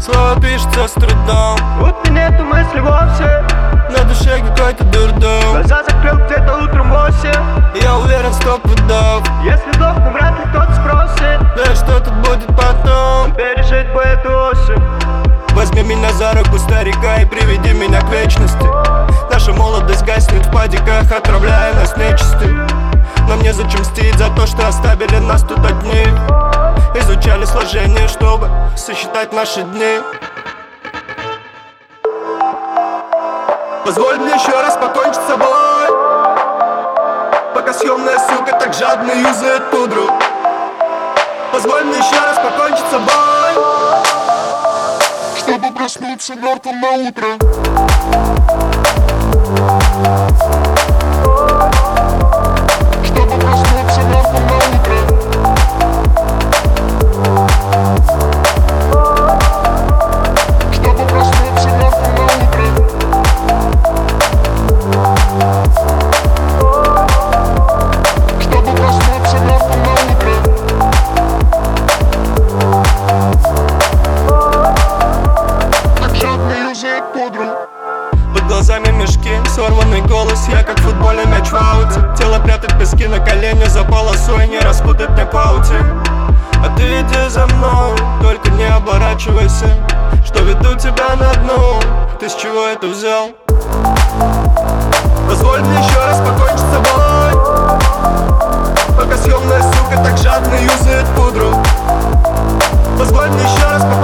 Слово пишется с трудом, будто нету мысли вовсе. на душе какой-то дурдом. Глаза закрыл где-то утром 8. Я уверен, 100 пудов. Если вдохну, вряд ли кто-то спросит, Да что тут будет потом? пережить бы эту осень. Возьми меня за руку, старика, и приведи меня к вечности. Наша молодость гаснет в падиках, отравляя нас нечистым. Но мне зачем мстить за то, что оставили нас тут одни? Изучали сложение, чтобы сосчитать наши дни. Позволь мне еще раз покончить с собой, пока съемная сука так жадно юзает пудру. Позволь мне еще раз покончить с собой, чтобы проснуться мертвым на утро. Чтобы проснуться мертвым на утро. Чтобы проснуться мертвым на утро. Чтобы проснуться мертвым на утро. Так жадно юзает пудру. под глазами мешки, сорванный голос. Я как футбольный мяч в ауте. Тело прятать пески на колени за полосой, не распутать мне паутин. А ты иди за мной, только не оборачивайся, что веду тебя на дно. Ты с чего это взял? Позволь мне еще раз покончить с собой, пока съемная сука так жадно юзает пудру. Позволь мне еще раз покончить